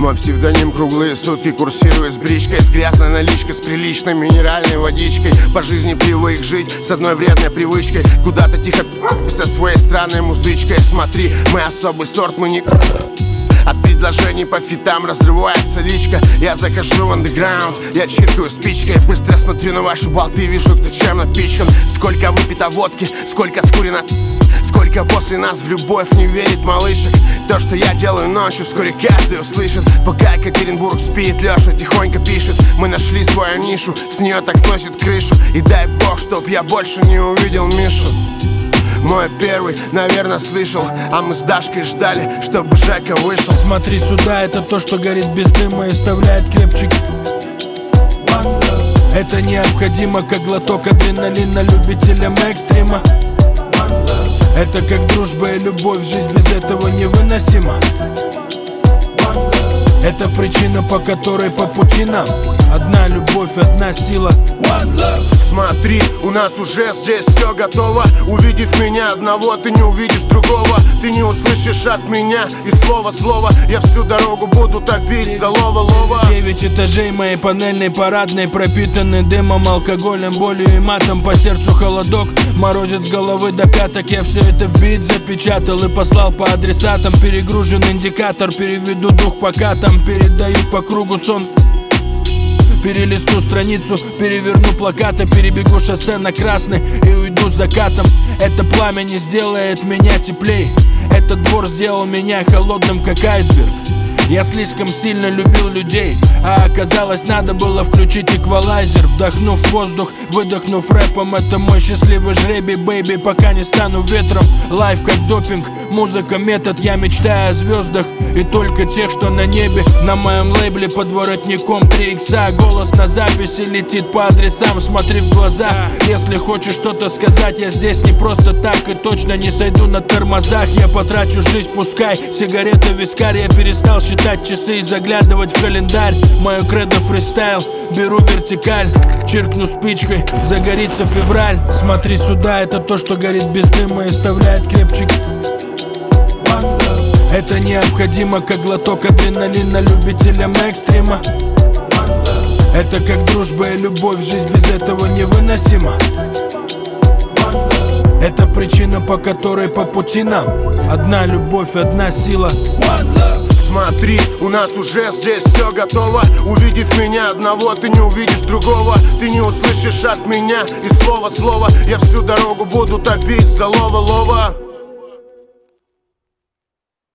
Мой псевдоним круглые сутки курсирует с бричкой, с грязной наличкой, с приличной минеральной водичкой. По жизни привык жить с одной вредной привычкой, куда-то тихо со своей странной музычкой. Смотри, мы особый сорт, мы не... От предложений по фитам разрывается личка. Я захожу в андеграунд, я чиркаю спичкой. Быстро смотрю на ваши болты, вижу, кто чем напичкан. Сколько выпито водки, сколько скурено, сколько после нас в любовь не верит малышек. То, что я делаю ночью, вскоре каждый услышит. Пока Екатеринбург спит, Леша тихонько пишет. Мы нашли свою нишу, с нее так сносит крышу. И дай бог, чтоб я больше не увидел Мишу. Мой первый, наверное, слышал, а мы с Дашкой ждали, чтобы Жека вышел. Смотри сюда, это то, что горит без дыма и оставляет крепче. Это необходимо, как глоток адреналина любителям экстрима. Это как дружба и любовь, жизнь без этого невыносима. Это причина, по которой по пути нам одна любовь, одна сила. Смотри, у нас уже здесь все готово. Увидев меня одного, ты не увидишь другого. Ты не услышишь от меня и слова. Я всю дорогу буду топить за лова. 9 этажей моей панельной парадной, пропитаны дымом, алкоголем, болью и матом. По сердцу холодок, морозит с головы до пяток. Я все это в бит запечатал и послал по адресатам. Перегружен индикатор, переведу дух по катам. Передаю по кругу сон. Перелистну страницу, переверну плакаты, перебегу шоссе на красный и уйду с закатом. Это пламя не сделает меня теплей. Этот двор сделал меня холодным, как айсберг. Я слишком сильно любил людей, а оказалось, надо было включить эквалайзер. Вдохнув воздух, выдохнув рэпом, это мой счастливый жребий, бэйби, пока не стану ветром. Лайф как допинг, музыка метод, я мечтаю о звездах и только тех, что на небе. На моем лейбле под воротником 3 икса. Голос на записи летит по адресам, смотри в глаза. Если хочешь что-то сказать, я здесь не просто так и точно не сойду на тормозах. Я потрачу жизнь, пускай сигарета, вискарь. Я перестал считать часы и заглядывать в календарь. Мое кредо фристайл, беру вертикаль, чиркну спичкой, загорится февраль. Смотри сюда, это то, что горит без дыма и оставляет крепче. Это необходимо, как глоток адреналина любителям экстрима. Это как дружба и любовь, жизнь без этого невыносима. Это причина, по которой по пути нам одна любовь, одна сила. Смотри, у нас уже здесь все готово. Увидев меня одного, ты не увидишь другого. Ты не услышишь от меня и слова. Я всю дорогу буду топить за лова.